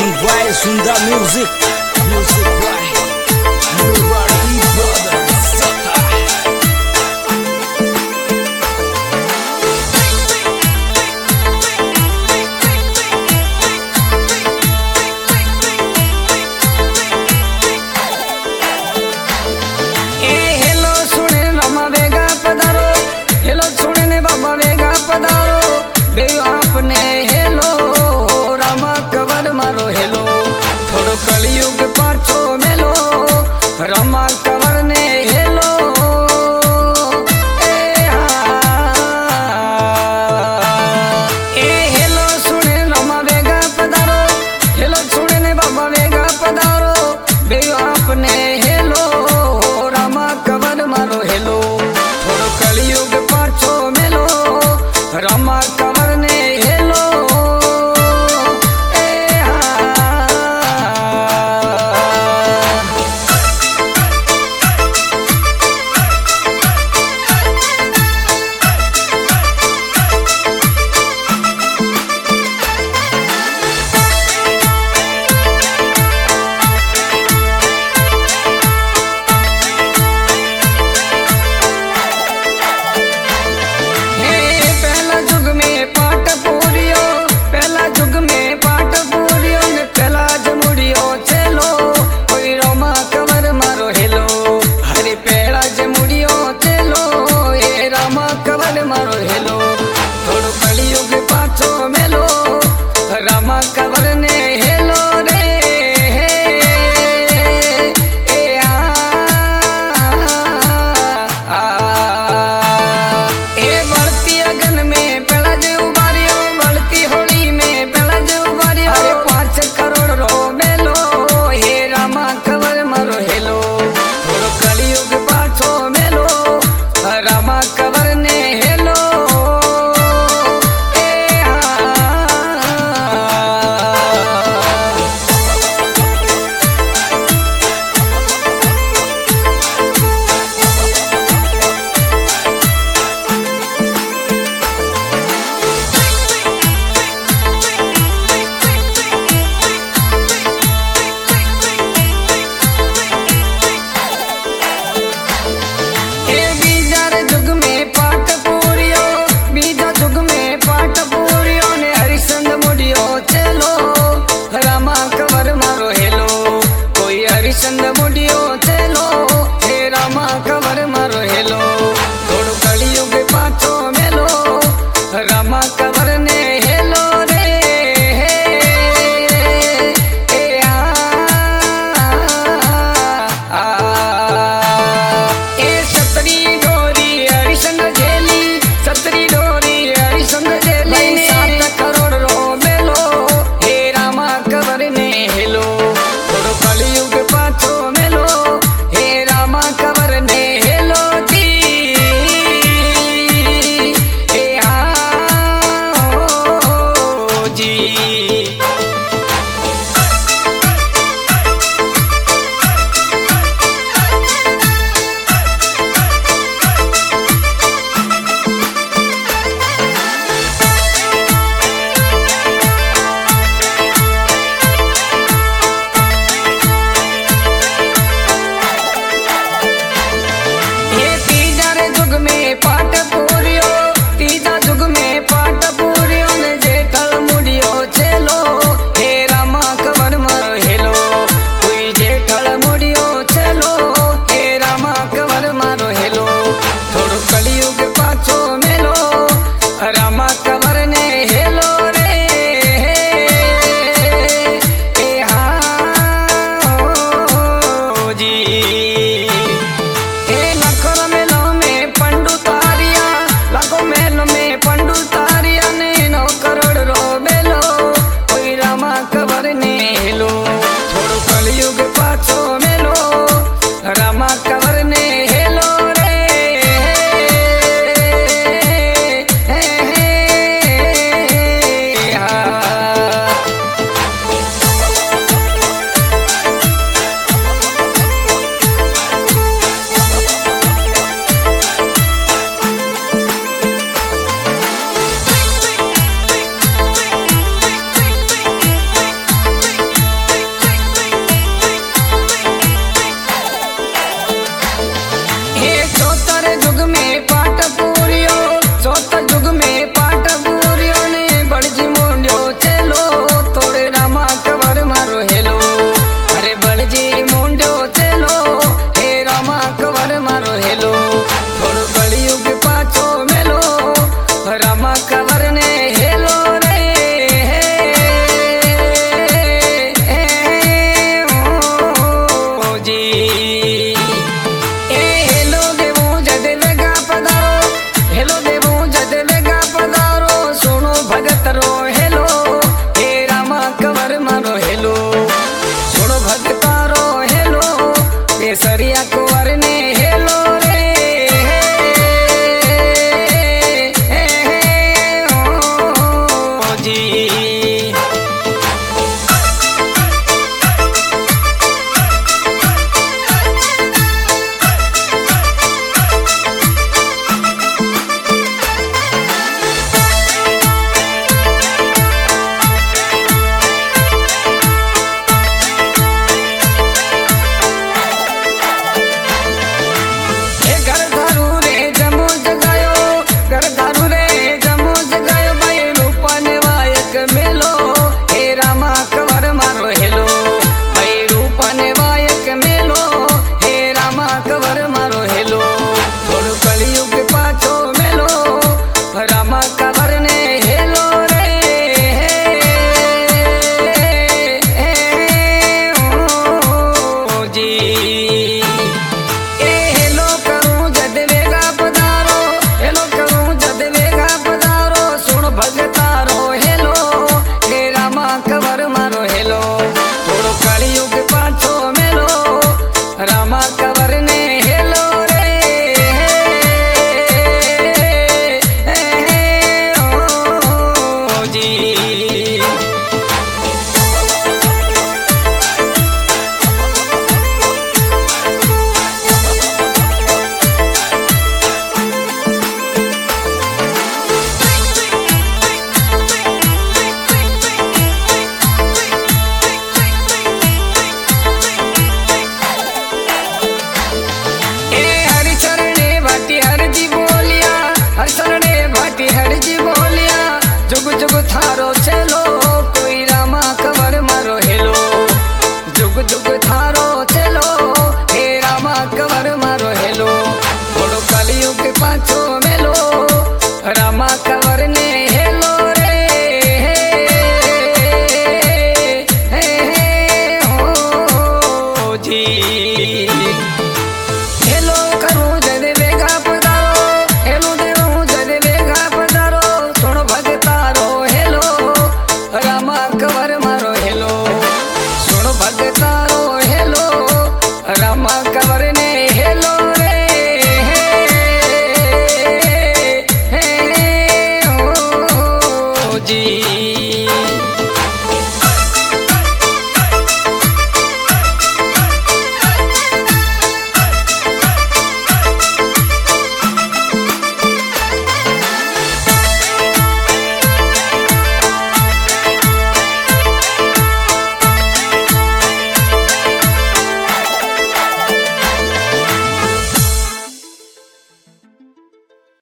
presenting by Sunda Music. Music by Nobody Brothers. कलयुग पाछो मेलो रमा कंवर ने हेलो ए हेलो सुने रमा वेगा पधारो हेलो सुने ने बाबा वेगा पधारो बेयो आपने हेलो रमा कंवर मारो हेलो थोड़ो कलयुग पाछो मेलो रमा कंवर ने हेलो मारो हेलो थोड़ो कलयुग पाछो मेलो रमा कंवर ने हेलो रे बढ़ती अगन में पहला जे उबारियो बढ़ती होली में पहला जे उबारियो 5 करोड़ रो मेलो हे रमा कंवर मारो हेलो थोड़ो कलयुग पाछो मेलो रमा कंवर ने चंद मुडियो चलो हे रमा कंवर मारो हेलो थोड़ो कलयुग पाछो मेलो रमा कंवर ने हेलो रे सतरी डोरी हरिशंग झेली सतरी डोरी हरिशंग झेली 7 करोड़ रो मेलो हे रमा कंवर ने हेलो थोड़ो कलयुग पाछो मेलो हे रमा कंवर ने हेलो जी हे जी पाट पूरियो तीजा जुग में पाट पूरियो ने जेठल मुड़ियो चलो हे रमा कंवर मारो हेलो कोई जेठल मुड़ियो चलो हे रमा कंवर मारो हेलो थोड़ो कलयुग पाछो मेलो रमा कंवर ने हेलो रे जी पंडू तारिया ने 9 करोड़ रो मेलो कोई रमा कंवर ने हेलो थोड़ो कलयुग पाछो मेलो रमा कंवर ने हेलो रे थारो चलो कोई रामा कंवर मारो हेलो जुग जुग थारो चलो हे रामा कंवर मारो हेलो थोड़ो कलयुग पाछो मेलो रामा कंवर ने हेलो रे हो जी हेलो करूं जद बेगा पधारो हेलो देवूं जद बेगा पधारो सुन भगतारो हेलो रामा कंवर मारो हेलो सुन भगतारो हेलो रामा कंवर ने हेलो रे हो जी।